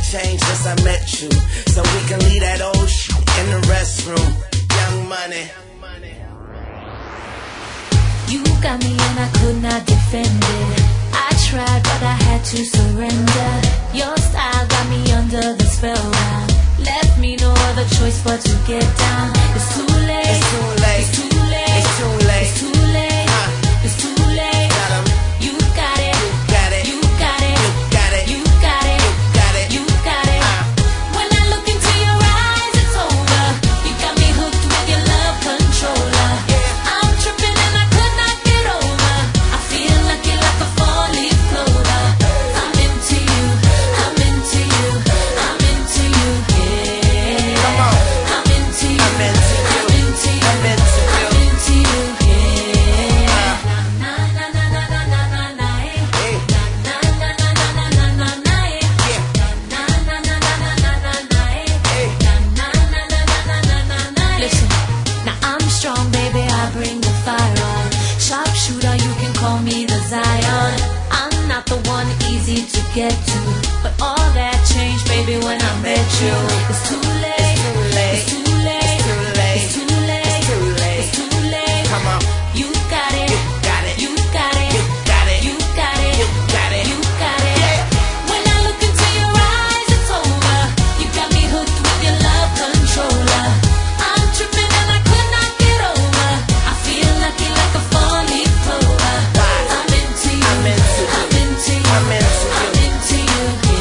changed since I met you, so we can leave that old shit in the restroom. Young Money. You got me and I could not defend it. I tried but I had to surrender. Your style got me under the spell now. Left me no other choice but to get down. It's too late. It's too late. It's too late. It's too late. It's too late. It's too late. Got 'em. You got it. You got it. You got it. You got it. You got it. You got it. You got it. When I look into your eyes, it's over. You got me hooked with your love controller. I'm tripping and I could not get over. I feel like you're like a four-leaf clover. I'm into you. I'm into you. I'm into you. Yeah. Come on. I'm into you. I'm into you. I'm into you. I'm into you. I'm into you. Yeah. Na na na na na na na na. Hey. Na na na na na na na na. Yeah. Na na na na na na na na. Hey. Na na na na na na na na. Listen, now I'm strong, baby. I bring the fire on. Sharpshooter, you can call me the Zion. I'm not the one easy to get to, but all that changed, baby, when I met you. It's too late. It's too late. It's too late. It's too late. It's too late. It's too late. It's too late. Come on. You got it. You got it. You got it. You got it. You got it. You got it. You got it. When I look into your eyes, it's over. You got me hooked with your love controller. I'm tripping and I could not get over. I feel lucky like a four-leaf clover. I'm into you. I'm into you. I'm into you. I'm into you. I'm into you.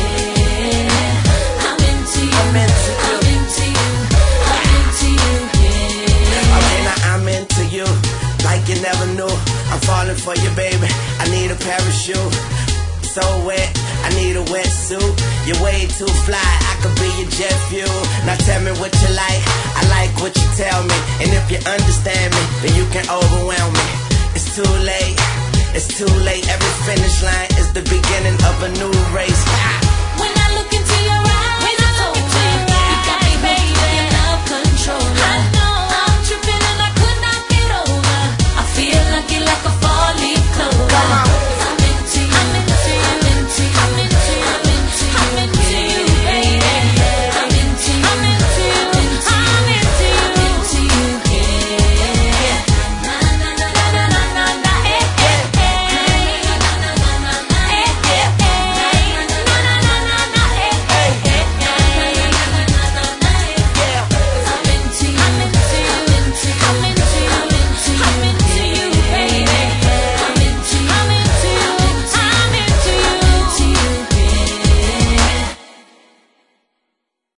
Yeah. I'm into you. I'm into you. I'm into you. I'm into you. Yeah. Okay, now I'm into you, like you never knew. I'm falling for you, baby. I need a parachute. So wet, I need a wetsuit. You're way too fly, I could be your jet fuel. Now tell me what you like, I like what you tell me. And if you understand me, then you can overwhelm me. It's too late, it's too late. Every finish line is the beginning of a new race.